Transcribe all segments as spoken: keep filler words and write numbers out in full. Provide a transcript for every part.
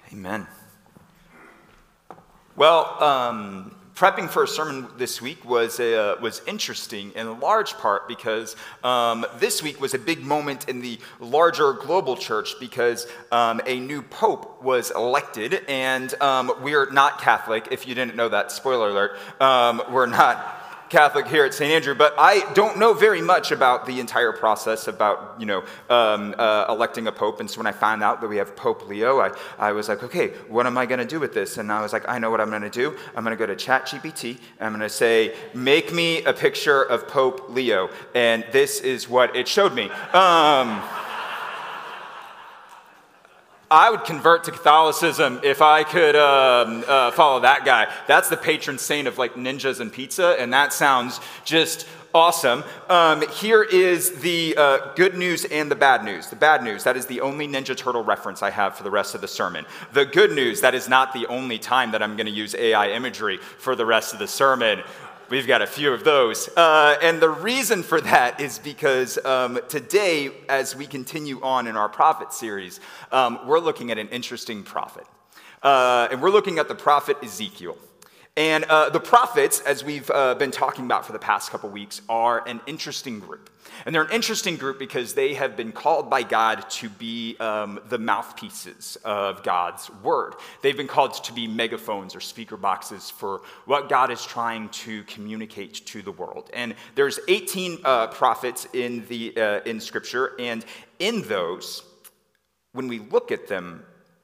Amen. Well, um, prepping for a sermon this week was uh, was interesting in large part because um, this week was a big moment in the larger global church because um, a new pope was elected, and um, we're not Catholic. If you didn't know that, spoiler alert, um, we're not Catholic here at Saint Andrew, but I don't know very much about the entire process about, you know, um, uh, electing a pope. And so when I found out that we have Pope Leo, I, I was like, okay, what am I going to do with this? And I was like, I know what I'm going to do. I'm going to go to ChatGPT. I'm going to say, make me a picture of Pope Leo. And this is what it showed me. Um... I would convert to Catholicism if I could um, uh, follow that guy. That's the patron saint of like ninjas and pizza, and that sounds just awesome. Um, here is the uh, good news and the bad news. The bad news, that is the only Ninja Turtle reference I have for the rest of the sermon. The good news, that is not the only time that I'm going to use A I imagery for the rest of the sermon. We've got a few of those. Uh, and the reason for that is because um, today, as we continue on in our prophet series, um, we're looking at an interesting prophet. Uh, and we're looking at the prophet Ezekiel. And uh, the prophets, as we've uh, been talking about for the past couple weeks, are an interesting group. And they're an interesting group because they have been called by God to be um, the mouthpieces of God's word. They've been called to be megaphones or speaker boxes for what God is trying to communicate to the world. And there's eighteen uh, prophets in the uh, in Scripture, and in those, when we look at them,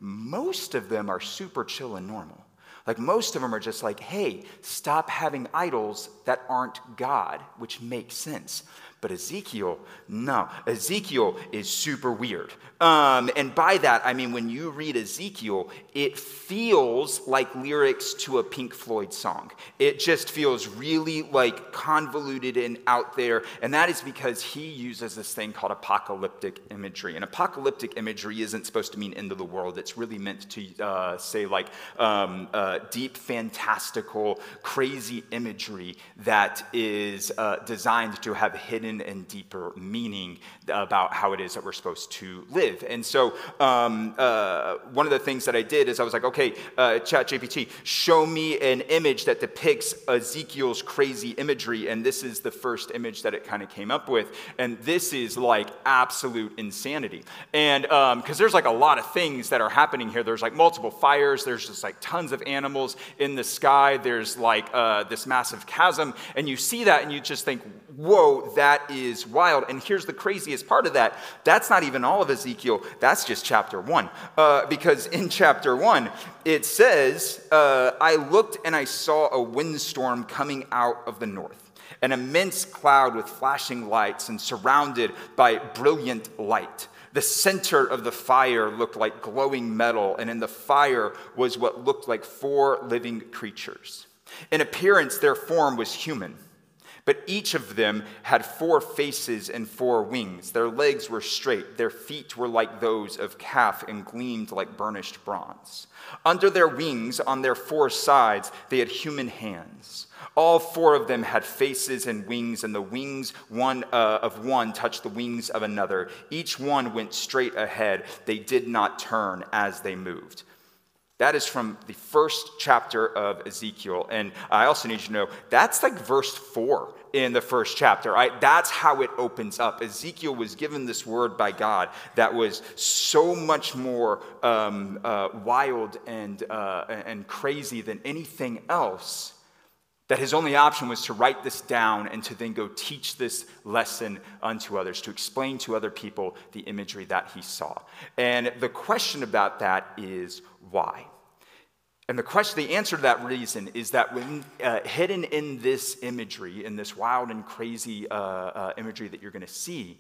most of them are super chill and normal. Like most of them are just like, hey, stop having idols that aren't God, which makes sense. But Ezekiel, no. Ezekiel is super weird. Um, and by that, I mean, when you read Ezekiel, it feels like lyrics to a Pink Floyd song. It just feels really like convoluted and out there. And that is because he uses this thing called apocalyptic imagery. And apocalyptic imagery isn't supposed to mean end of the world. It's really meant to uh, say like um, uh, deep, fantastical, crazy imagery that is uh, designed to have hidden and deeper meaning about how it is that we're supposed to live. And so um, uh, one of the things that I did is I was like, okay, uh, ChatGPT, show me an image that depicts Ezekiel's crazy imagery. And this is the first image that it kind of came up with. And this is like absolute insanity. And because um, there's like a lot of things that are happening here. There's like multiple fires. There's just like tons of animals in the sky. There's like uh, this massive chasm. And you see that and you just think, whoa, that is wild. And here's the craziest part of that. That's not even all of Ezekiel. That's just chapter one. Uh, because in chapter one, it says, uh, I looked and I saw a windstorm coming out of the north, an immense cloud with flashing lights and surrounded by brilliant light. The center of the fire looked like glowing metal, and in the fire was what looked like four living creatures. In appearance, their form was human. But each of them had four faces and four wings. Their legs were straight. Their feet were like those of calf and gleamed like burnished bronze. Under their wings, on their four sides, they had human hands. All four of them had faces and wings, and the wings one uh, of one touched the wings of another. Each one went straight ahead. They did not turn as they moved. That is from the first chapter of Ezekiel. And I also need you to know, that's like verse four in the first chapter, right? That's how it opens up. Ezekiel was given this word by God that was so much more um, uh, wild and, uh, and crazy than anything else, that his only option was to write this down and to then go teach this lesson unto others, to explain to other people the imagery that he saw. And the question about that is why? And the question, the answer to that reason is that when uh, hidden in this imagery, in this wild and crazy uh, uh, imagery that you're going to see,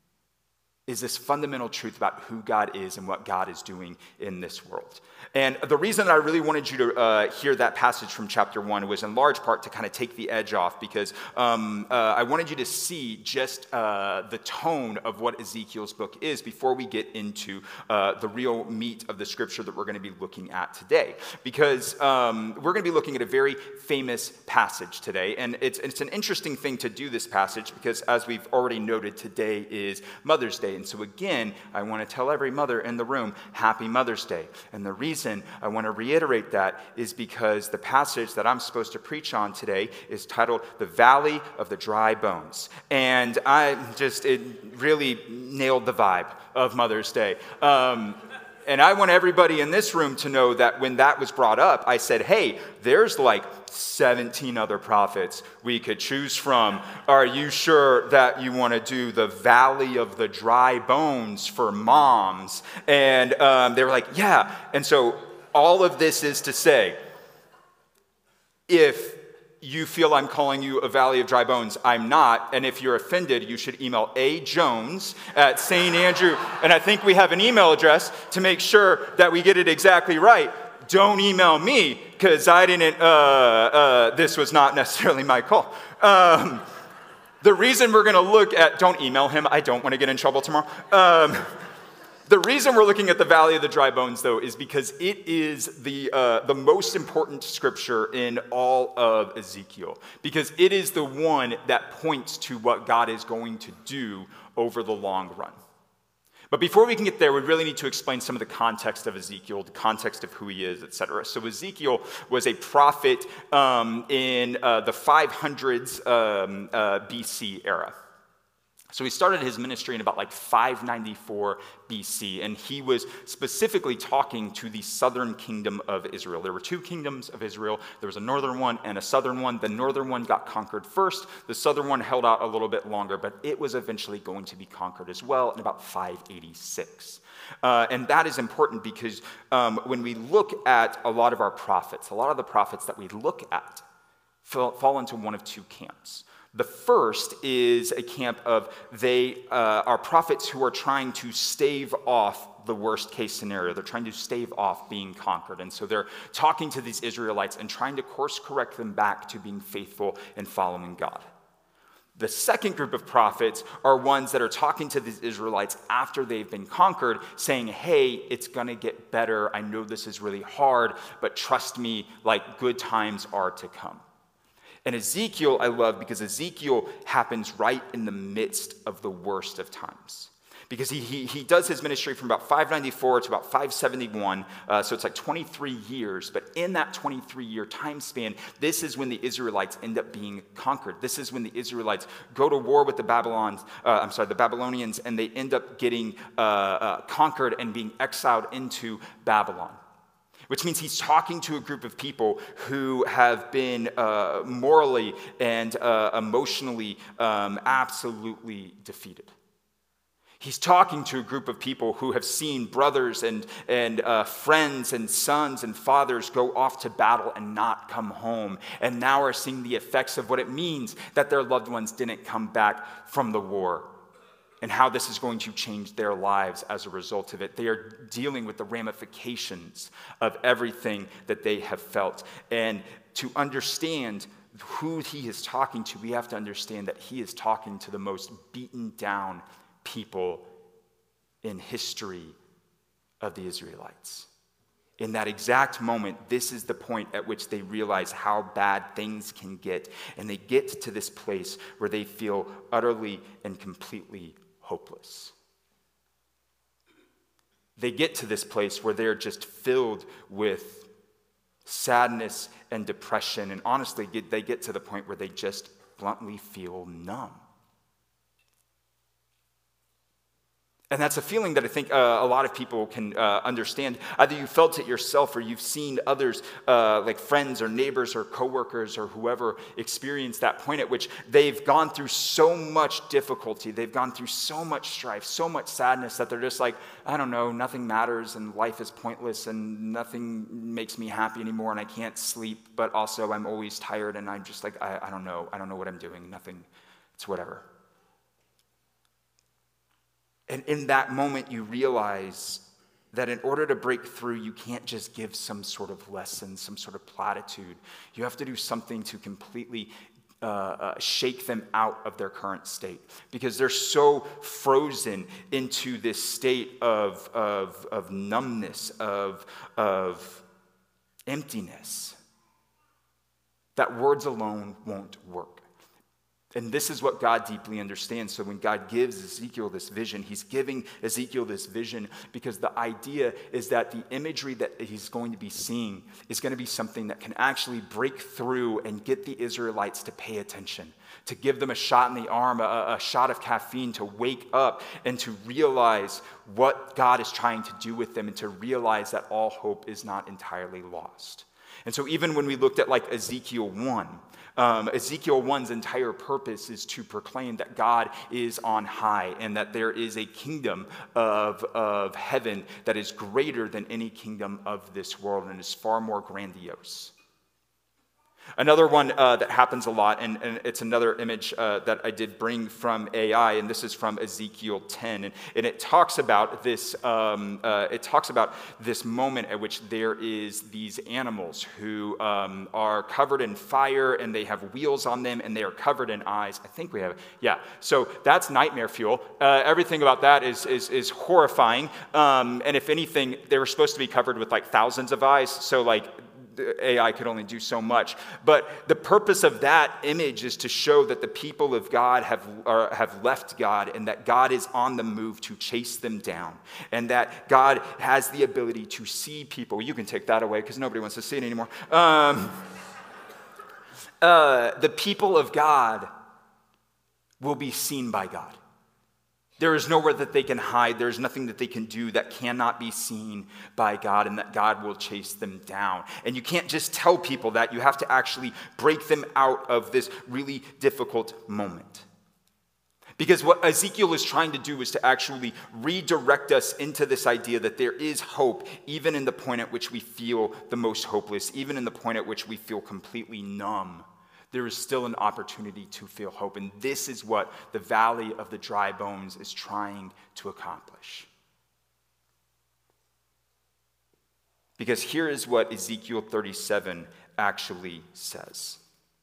is this fundamental truth about who God is and what God is doing in this world. And the reason that I really wanted you to uh, hear that passage from chapter one was in large part to kind of take the edge off, because um, uh, I wanted you to see just uh, the tone of what Ezekiel's book is before we get into uh, the real meat of the scripture that we're going to be looking at today. Because um, we're going to be looking at a very famous passage today, and it's, it's an interesting thing to do this passage because, as we've already noted, today is Mother's Day. Day. And so again, I want to tell every mother in the room, Happy Mother's Day. And the reason I want to reiterate that is because the passage that I'm supposed to preach on today is titled The Valley of the Dry Bones. And I just, it really nailed the vibe of Mother's Day. Um, And I want everybody in this room to know that when that was brought up, I said, hey, there's like seventeen other prophets we could choose from. Are you sure that you want to do the Valley of the Dry Bones for moms? And um, they were like, yeah. And so all of this is to say, if you feel I'm calling you a Valley of Dry Bones, I'm not. And if you're offended, you should email A. Jones at Saint Andrew. And I think we have an email address to make sure that we get it exactly right. Don't email me, because I didn't, uh, uh, this was not necessarily my call. Um, the reason we're going to look at, don't email him, I don't want to get in trouble tomorrow. Um, The reason we're looking at the Valley of the Dry Bones, though, is because it is the, uh, the most important scripture in all of Ezekiel, because it is the one that points to what God is going to do over the long run. But before we can get there, we really need to explain some of the context of Ezekiel, the context of who he is, et cetera. So Ezekiel was a prophet um, in uh, the five hundreds um, uh, B C era. So he started his ministry in about like five ninety-four B C, and he was specifically talking to the southern kingdom of Israel. There were two kingdoms of Israel. There was a northern one and a southern one. The northern one got conquered first. The southern one held out a little bit longer, but it was eventually going to be conquered as well in about five eighty-six. Uh, and that is important because um, when we look at a lot of our prophets, a lot of the prophets that we look at fall, fall into one of two camps. The first is a camp of they uh, are prophets who are trying to stave off the worst case scenario. They're trying to stave off being conquered. And so they're talking to these Israelites and trying to course correct them back to being faithful and following God. The second group of prophets are ones that are talking to these Israelites after they've been conquered, saying, hey, it's going to get better. I know this is really hard, but trust me, like good times are to come. And Ezekiel, I love because Ezekiel happens right in the midst of the worst of times. Because he, he, he does his ministry from about five ninety-four to about five seventy-one, uh, so it's like twenty-three years. But in that twenty-three-year time span, this is when the Israelites end up being conquered. This is when the Israelites go to war with the Babylons, uh, I'm sorry, the Babylonians, and they end up getting uh, uh, conquered and being exiled into Babylon. Which means he's talking to a group of people who have been uh, morally and uh, emotionally um, absolutely defeated. He's talking to a group of people who have seen brothers and, and uh, friends and sons and fathers go off to battle and not come home, and now are seeing the effects of what it means that their loved ones didn't come back from the war, and how this is going to change their lives as a result of it. They are dealing with the ramifications of everything that they have felt. And to understand who he is talking to, we have to understand that he is talking to the most beaten down people in history of the Israelites. In that exact moment, this is the point at which they realize how bad things can get. And they get to this place where they feel utterly and completely hopeless. They get to this place where they're just filled with sadness and depression, and honestly, they get to the point where they just bluntly feel numb. And that's a feeling that I think uh, a lot of people can uh, understand. Either you felt it yourself or you've seen others, uh, like friends or neighbors or coworkers or whoever, experience that point at which they've gone through so much difficulty, they've gone through so much strife, so much sadness that they're just like, I don't know, nothing matters and life is pointless and nothing makes me happy anymore and I can't sleep, but also I'm always tired and I'm just like, I, I don't know, I don't know what I'm doing, nothing, it's whatever. And in that moment, you realize that in order to break through, you can't just give some sort of lesson, some sort of platitude. You have to do something to completely uh, uh, shake them out of their current state, because they're so frozen into this state of, of, of numbness, of, of emptiness, that words alone won't work. And this is what God deeply understands. So when God gives Ezekiel this vision, he's giving Ezekiel this vision because the idea is that the imagery that he's going to be seeing is going to be something that can actually break through and get the Israelites to pay attention, to give them a shot in the arm, a, a shot of caffeine, to wake up and to realize what God is trying to do with them and to realize that all hope is not entirely lost. And so even when we looked at like Ezekiel one, Um, Ezekiel one's entire purpose is to proclaim that God is on high and that there is a kingdom of, of heaven that is greater than any kingdom of this world and is far more grandiose. Another one uh, that happens a lot, and, and it's another image uh, that I did bring from A I, and this is from Ezekiel ten, and, and it talks about this. Um, uh, it talks about this moment at which there is these animals who um, are covered in fire, and they have wheels on them, and they are covered in eyes. I think we have, yeah. So that's nightmare fuel. Uh, everything about that is is, is horrifying, um, and if anything, they were supposed to be covered with like thousands of eyes. So like. A I could only do so much. But the purpose of that image is to show that the people of God have, are, have left God and that God is on the move to chase them down. And that God has the ability to see people. You can take that away because nobody wants to see it anymore. Um, uh, the people of God will be seen by God. There is nowhere that they can hide. There is nothing that they can do that cannot be seen by God, and that God will chase them down. And you can't just tell people that. You have to actually break them out of this really difficult moment. Because what Ezekiel is trying to do is to actually redirect us into this idea that there is hope, even in the point at which we feel the most hopeless, even in the point at which we feel completely numb. There is still an opportunity to feel hope. And this is what the Valley of the Dry Bones is trying to accomplish. Because here is what Ezekiel thirty-seven actually says.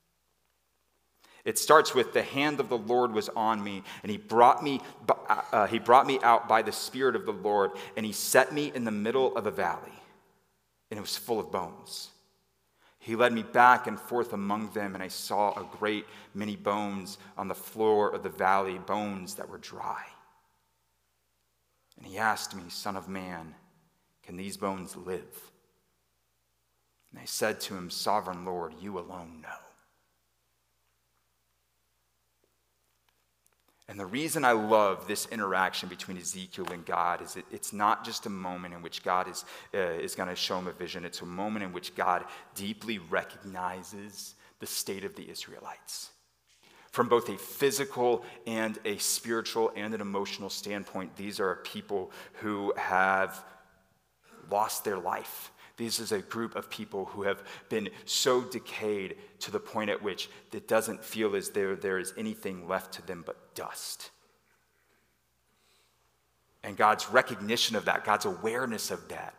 It starts with, the hand of the Lord was on me, and he brought me, uh, he brought me out by the Spirit of the Lord, and he set me in the middle of a valley, and it was full of bones. He led me back and forth among them, and I saw a great many bones on the floor of the valley, bones that were dry. And he asked me, Son of man, can these bones live? And I said to him, Sovereign Lord, you alone know. And the reason I love this interaction between Ezekiel and God is that it's not just a moment in which God is, uh, is going to show him a vision. It's a moment in which God deeply recognizes the state of the Israelites. From both a physical and a spiritual and an emotional standpoint, these are people who have lost their life. This is a group of people who have been so decayed to the point at which it doesn't feel as though there is anything left to them but dust. And God's recognition of that, God's awareness of that,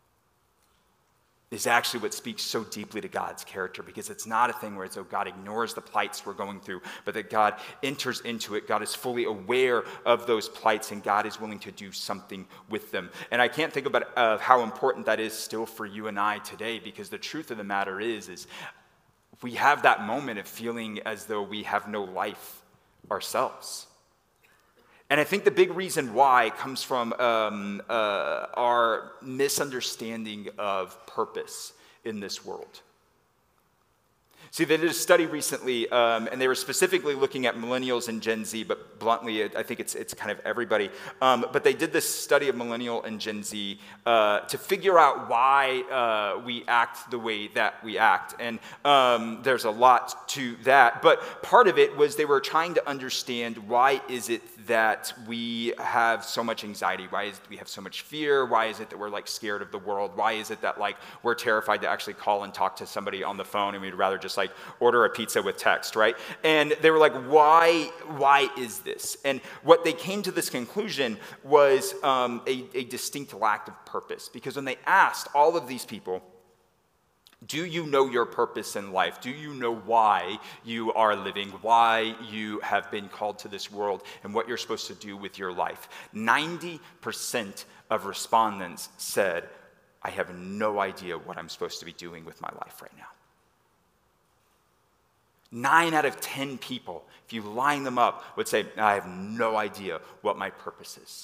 is actually what speaks so deeply to God's character, because it's not a thing where it's, oh, God ignores the plights we're going through, but that God enters into it. God is fully aware of those plights, and God is willing to do something with them. And I can't think about uh, how important that is still for you and I today, because the truth of the matter is, is we have that moment of feeling as though we have no life ourselves. And I think the big reason why comes from um, uh, our misunderstanding of purpose in this world. See, they did a study recently, um, and they were specifically looking at millennials and Gen Z, but bluntly, I think it's it's kind of everybody. Um, but they did this study of millennial and Gen Z uh, to figure out why uh, we act the way that we act. And um, there's a lot to that. But part of it was they were trying to understand, why is it that we have so much anxiety? Why is it we have so much fear? Why is it that we're like scared of the world? Why is it that like we're terrified to actually call and talk to somebody on the phone, and we'd rather just like order a pizza with text, right? And they were like, why, why is this? And what they came to this conclusion was um, a, a distinct lack of purpose. Because when they asked all of these people, do you know your purpose in life? Do you know why you are living, why you have been called to this world, and what you're supposed to do with your life? ninety percent of respondents said, I have no idea what I'm supposed to be doing with my life right now. Nine out of ten people, if you line them up, would say, I have no idea what my purpose is.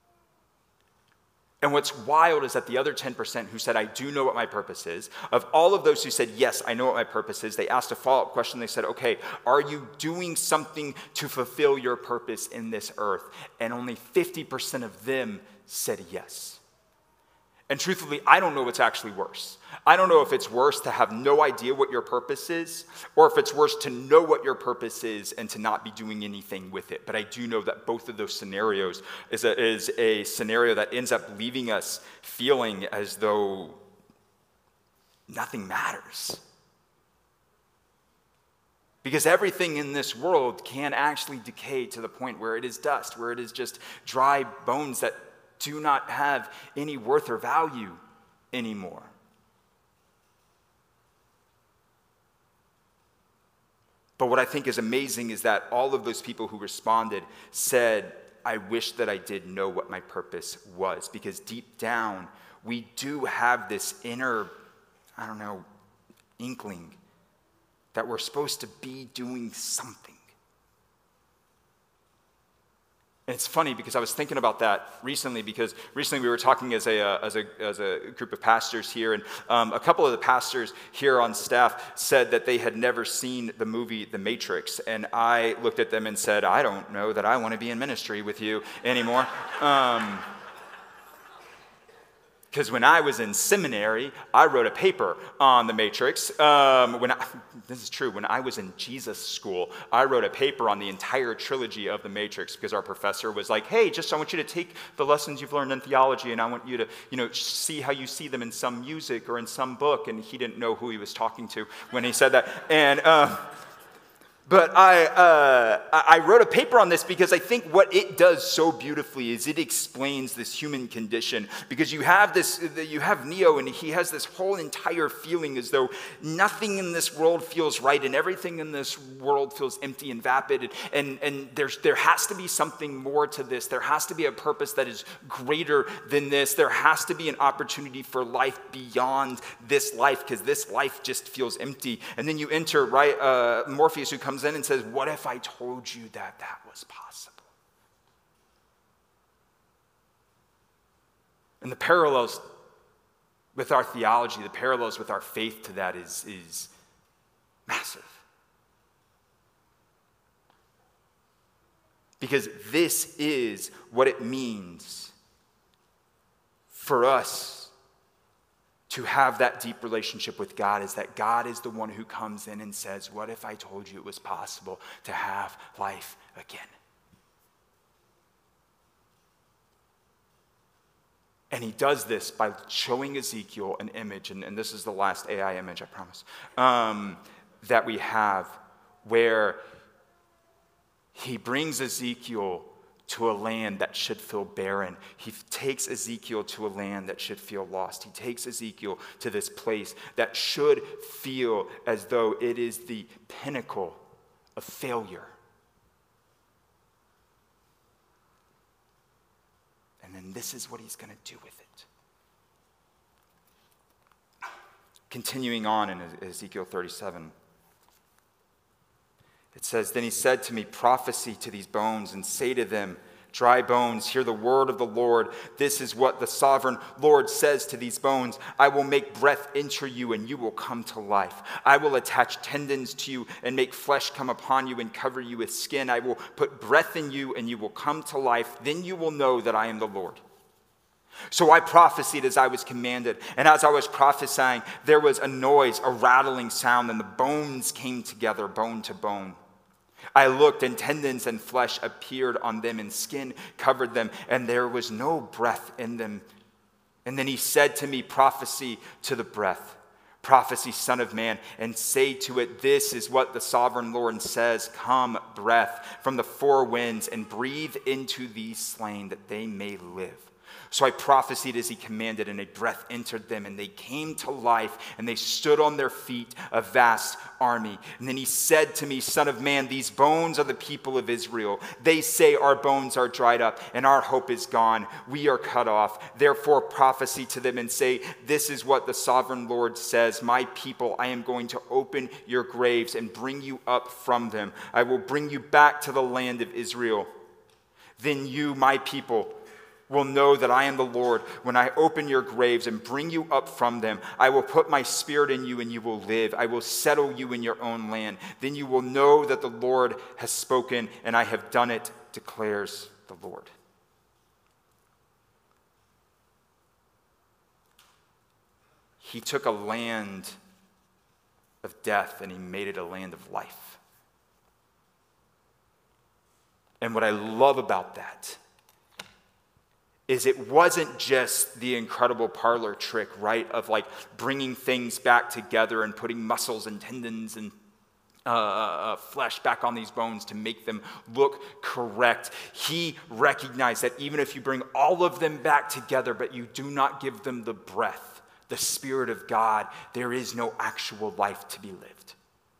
And what's wild is that the other ten percent who said, I do know what my purpose is, of all of those who said, yes, I know what my purpose is, they asked a follow-up question. They said, okay, are you doing something to fulfill your purpose in this earth? And only fifty percent of them said yes. And truthfully, I don't know what's actually worse. I don't know if it's worse to have no idea what your purpose is, or if it's worse to know what your purpose is and to not be doing anything with it. But I do know that both of those scenarios is a, is a scenario that ends up leaving us feeling as though nothing matters. Because everything in this world can actually decay to the point where it is dust, where it is just dry bones that do not have any worth or value anymore. But what I think is amazing is that all of those people who responded said, I wish that I did know what my purpose was. Because deep down, we do have this inner, I don't know, inkling that we're supposed to be doing something. And it's funny because I was thinking about that recently, because recently we were talking as a, uh, as a, as a group of pastors here, and um, a couple of the pastors here on staff said that they had never seen the movie The Matrix, and I looked at them and said, I don't know that I want to be in ministry with you anymore. Um, Because when I was in seminary, I wrote a paper on the Matrix. Um, when I, this is true. When I was in Jesus school, I wrote a paper on the entire trilogy of the Matrix because our professor was like, "Hey, just I want you to take the lessons you've learned in theology, and I want you to, you know, see how you see them in some music or in some book." And he didn't know who he was talking to when he said that. And uh, But I, uh, I wrote a paper on this because I think what it does so beautifully is it explains this human condition. Because you have this, you have Neo, and he has this whole entire feeling as though nothing in this world feels right, and everything in this world feels empty and vapid. And, and, and there's, there has to be something more to this. There has to be a purpose that is greater than this. There has to be an opportunity for life beyond this life, because this life just feels empty. And then you enter, right, uh, Morpheus, who comes in and says, what if I told you that that was possible? And the parallels with our theology, the parallels with our faith to that is, is massive. Because this is what it means for us to have that deep relationship with God, is that God is the one who comes in and says, what if I told you it was possible to have life again? And he does this by showing Ezekiel an image, and, and this is the last A I image, I promise, um, that we have, where he brings Ezekiel to a land that should feel barren. He takes Ezekiel to a land that should feel lost. He takes Ezekiel to this place that should feel as though it is the pinnacle of failure. And then this is what he's going to do with it. Continuing on in Ezekiel thirty-seven. It says, then he said to me, prophesy to these bones and say to them, dry bones, hear the word of the Lord. This is what the sovereign Lord says to these bones. I will make breath enter you, and you will come to life. I will attach tendons to you and make flesh come upon you and cover you with skin. I will put breath in you, and you will come to life. Then you will know that I am the Lord. So I prophesied as I was commanded, and as I was prophesying, there was a noise, a rattling sound, and the bones came together, bone to bone. I looked, and tendons and flesh appeared on them, and skin covered them, and there was no breath in them. And then he said to me, prophesy to the breath, prophesy, son of man, and say to it, this is what the sovereign Lord says, come, breath, from the four winds, and breathe into these slain that they may live. So I prophesied as he commanded, and a breath entered them, and they came to life, and they stood on their feet, a vast army. And then he said to me, Son of man, these bones are the people of Israel. They say our bones are dried up, and our hope is gone. We are cut off. Therefore prophesy to them and say, this is what the sovereign Lord says. My people, I am going to open your graves and bring you up from them. I will bring you back to the land of Israel. Then you, my people, will know that I am the Lord when I open your graves and bring you up from them. I will put my spirit in you and you will live. I will settle you in your own land. Then you will know that the Lord has spoken and I have done it, declares the Lord. He took a land of death and he made it a land of life. And what I love about that is it wasn't just the incredible parlor trick, right, of like bringing things back together and putting muscles and tendons and uh, uh, flesh back on these bones to make them look correct. He recognized that even if you bring all of them back together, but you do not give them the breath, the Spirit of God, there is no actual life to be lived.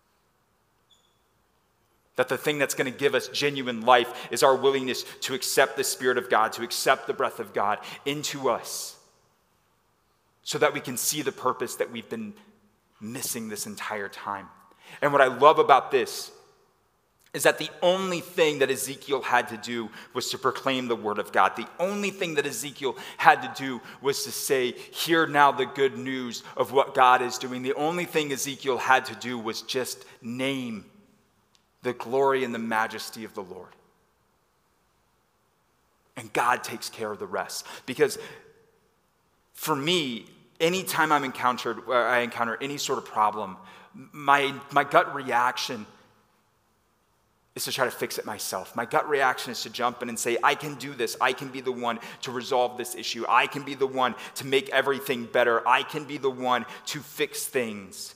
That the thing that's going to give us genuine life is our willingness to accept the Spirit of God, to accept the breath of God into us, so that we can see the purpose that we've been missing this entire time. And what I love about this is that the only thing that Ezekiel had to do was to proclaim the word of God. The only thing that Ezekiel had to do was to say, hear now the good news of what God is doing. The only thing Ezekiel had to do was just name the glory and the majesty of the Lord. And God takes care of the rest. Because for me, anytime I'm encountered, uh, I encounter any sort of problem, my, my gut reaction is to try to fix it myself. My gut reaction is to jump in and say, I can do this. I can be the one to resolve this issue. I can be the one to make everything better. I can be the one to fix things.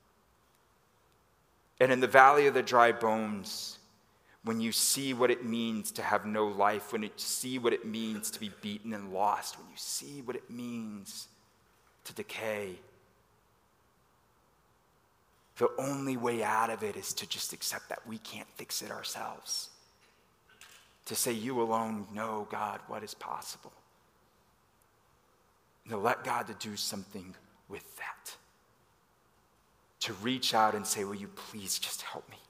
And in the valley of the dry bones, when you see what it means to have no life, when you see what it means to be beaten and lost, when you see what it means to decay, the only way out of it is to just accept that we can't fix it ourselves. To say, you alone know, God, what is possible. And to let God to do something with that. To reach out and say, will you please just help me?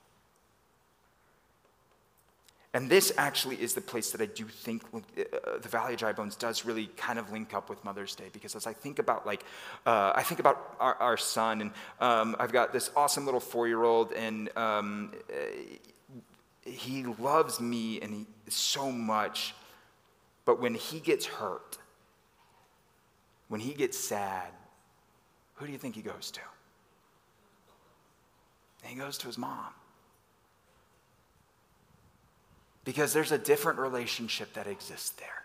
And this actually is the place that I do think uh, the Valley of Dry Bones does really kind of link up with Mother's Day. Because as I think about like, uh, I think about our, our son, and um, I've got this awesome little four-year-old, and um, uh, he loves me and he so much. But when he gets hurt, when he gets sad, who do you think he goes to? He goes to his mom. Because there's a different relationship that exists there.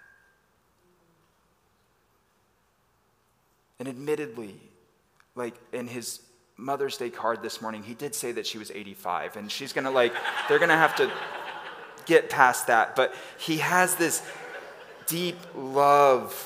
And admittedly, like in his Mother's Day card this morning, he did say that she was eighty-five, and she's gonna like, they're gonna have to get past that. But he has this deep love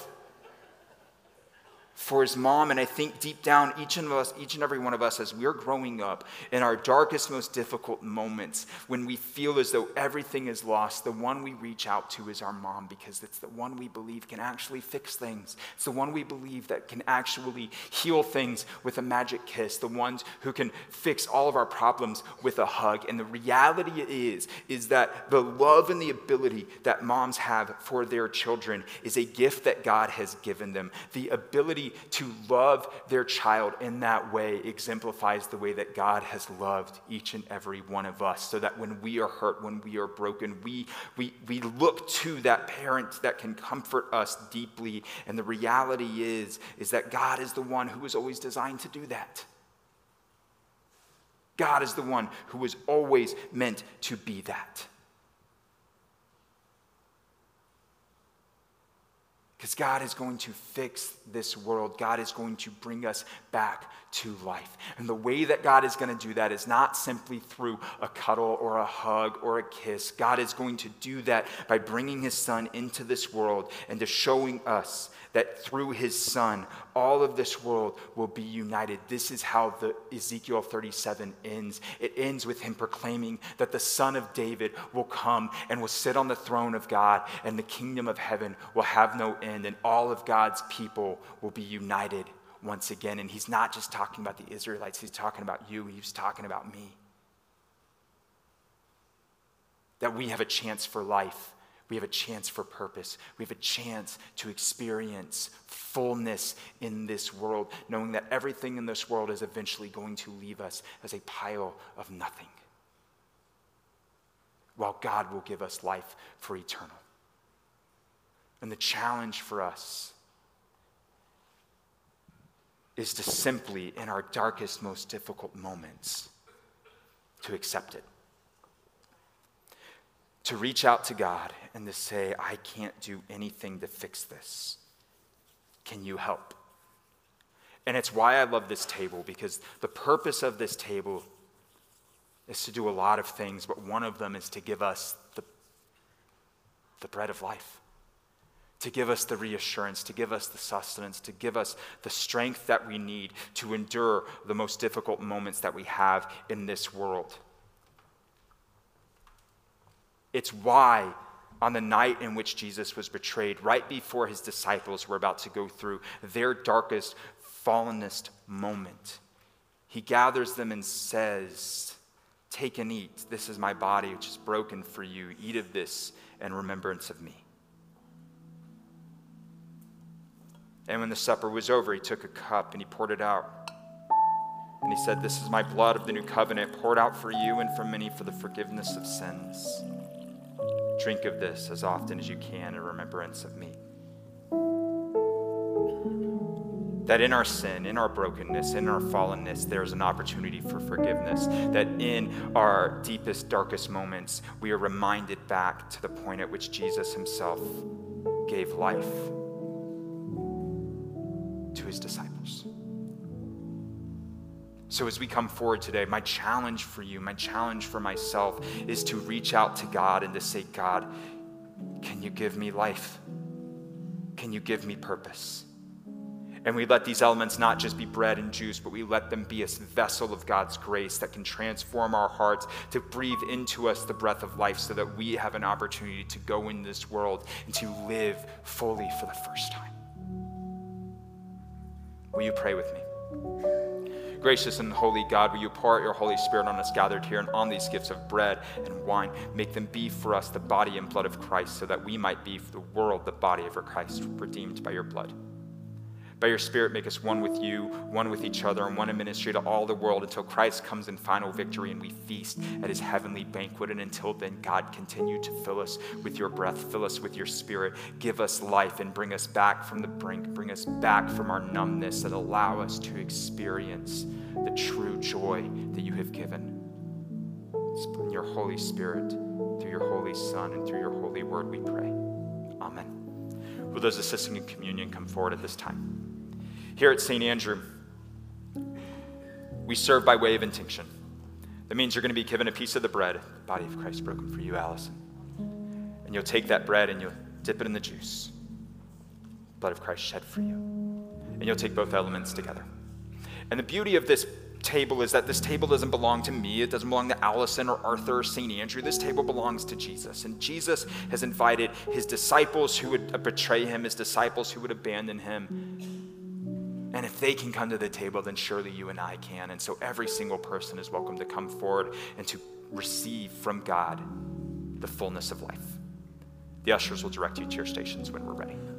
for his mom, and I think deep down, each of us, each and every one of us, as we're growing up, in our darkest, most difficult moments, when we feel as though everything is lost, the one we reach out to is our mom, because it's the one we believe can actually fix things. It's the one we believe that can actually heal things with a magic kiss, the ones who can fix all of our problems with a hug. And the reality is, is that the love and the ability that moms have for their children is a gift that God has given them. The ability to love their child in that way exemplifies the way that God has loved each and every one of us, so that when we are hurt, when we are broken, we, we, we look to that parent that can comfort us deeply. And the reality is, is that God is the one who was always designed to do that. God is the one who was always meant to be that. Because God is going to fix this world. God is going to bring us back to life. And the way that God is going to do that is not simply through a cuddle or a hug or a kiss. God is going to do that by bringing his son into this world and to showing us that through his son, all of this world will be united. This is how the Ezekiel thirty-seven ends. It ends with him proclaiming that the Son of David will come and will sit on the throne of God, and the kingdom of heaven will have no end, and all of God's people will be united once again. And he's not just talking about the Israelites, he's talking about you, he's talking about me. That we have a chance for life. We have a chance for purpose. We have a chance to experience fullness in this world, knowing that everything in this world is eventually going to leave us as a pile of nothing, while God will give us life for eternal. And the challenge for us is to simply, in our darkest, most difficult moments, to accept it. To reach out to God and to say, I can't do anything to fix this. Can you help? And it's why I love this table, because the purpose of this table is to do a lot of things, but one of them is to give us the, the bread of life, to give us the reassurance, to give us the sustenance, to give us the strength that we need to endure the most difficult moments that we have in this world. It's why on the night in which Jesus was betrayed, right before his disciples were about to go through their darkest, fallenest moment, he gathers them and says, take and eat. This is my body, which is broken for you. Eat of this in remembrance of me. And when the supper was over, he took a cup and he poured it out. And he said, this is my blood of the new covenant, poured out for you and for many for the forgiveness of sins. Drink of this as often as you can in remembrance of me. That in our sin, in our brokenness, in our fallenness, there is an opportunity for forgiveness. That in our deepest, darkest moments, we are reminded back to the point at which Jesus himself gave life to his disciples. So as we come forward today, my challenge for you, my challenge for myself is to reach out to God and to say, God, can you give me life? Can you give me purpose? And we let these elements not just be bread and juice, but we let them be a vessel of God's grace that can transform our hearts, to breathe into us the breath of life so that we have an opportunity to go in this world and to live fully for the first time. Will you pray with me? Gracious and holy God, will you pour out your Holy Spirit on us gathered here and on these gifts of bread and wine? Make them be for us the body and blood of Christ, so that we might be for the world the body of Christ, redeemed by your blood. By your Spirit, make us one with you, one with each other, and one in ministry to all the world until Christ comes in final victory and we feast at his heavenly banquet. And until then, God, continue to fill us with your breath, fill us with your Spirit, give us life and bring us back from the brink, bring us back from our numbness, that allow us to experience the true joy that you have given. In your Holy Spirit, through your Holy Son, and through your holy word, we pray. Amen. Will those assisting in communion come forward at this time? Here at Saint Andrew, we serve by way of intinction. That means you're going to be given a piece of the bread, the body of Christ broken for you, Allison. And you'll take that bread and you'll dip it in the juice, blood of Christ shed for you. And you'll take both elements together. And the beauty of this table is that this table doesn't belong to me. It doesn't belong to Allison or Arthur or Saint Andrew. This table belongs to Jesus. And Jesus has invited his disciples who would betray him, his disciples who would abandon him. And if they can come to the table, then surely you and I can. And so every single person is welcome to come forward and to receive from God the fullness of life. The ushers will direct you to your stations when we're ready.